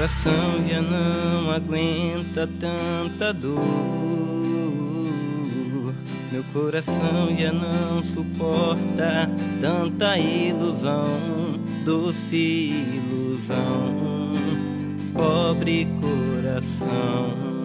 coração já não aguenta tanta dor. Meu coração já não suporta tanta ilusão, doce ilusão, pobre coração.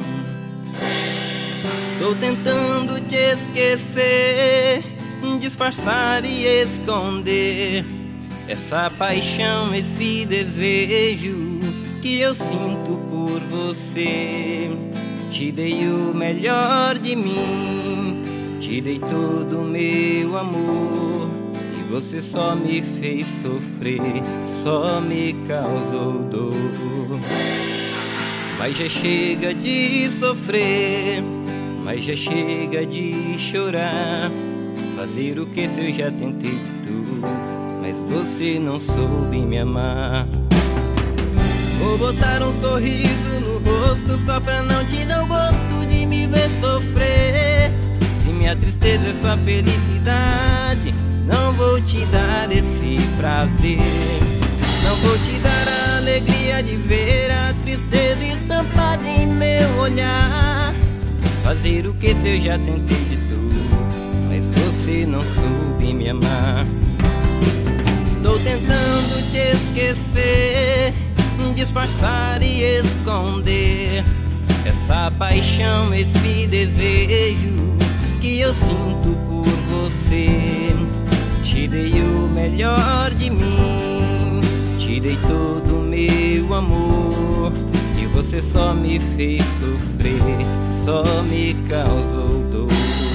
Estou tentando te esquecer, disfarçar e esconder essa paixão, esse desejo que eu sinto por você. Te dei o melhor de mim, te dei todo o meu amor, e você só me fez sofrer, só me causou dor. Mas já chega de sofrer, mas já chega de chorar. Fazer o que se eu já tentei de tudo, mas você não soube me amar. Vou botar um sorriso no rosto só pra não te dar o gosto de me ver sofrer. Se minha tristeza é sua felicidade, não vou te dar esse prazer. Não vou te dar a alegria de ver a tristeza estampada em meu olhar. Fazer o que se eu já tentei de tudo, mas você não soube me amar. Estou tentando te esquecer, disfarçar e esconder essa paixão, esse desejo que eu sinto por você. Te dei o melhor de mim, te dei todo o meu amor, e você só me fez sofrer, só me causou dor.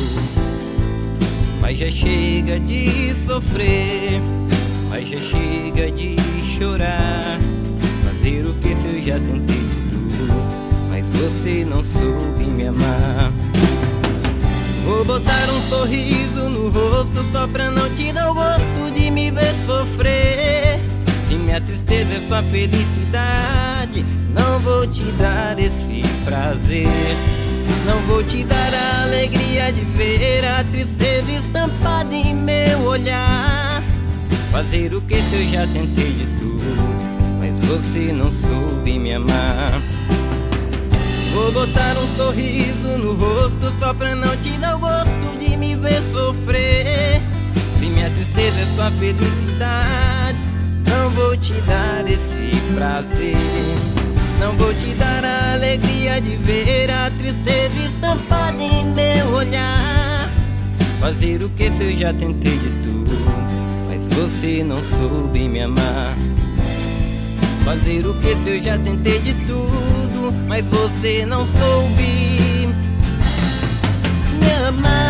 Mas já chega de sofrer, mas já chega de chorar. Fazer o que se eu já tentei de tudo, mas você não soube me amar. Vou botar um sorriso no rosto só pra não te dar o gosto de me ver sofrer. Se minha tristeza é sua felicidade, não vou te dar esse prazer. Não vou te dar a alegria de ver a tristeza estampada em meu olhar. Fazer o que se eu já tentei de tudo, mas você não soube me amar. Vou botar um sorriso no rosto só pra não te dar o gosto de me ver sofrer. Se minha tristeza é sua felicidade, não vou te dar esse prazer. Não vou te dar a alegria de ver a tristeza estampada em meu olhar. Fazer o que se eu já tentei de tudo, mas você não soube me amar. Fazer o que se eu já tentei de tudo, mas você não soube me amar.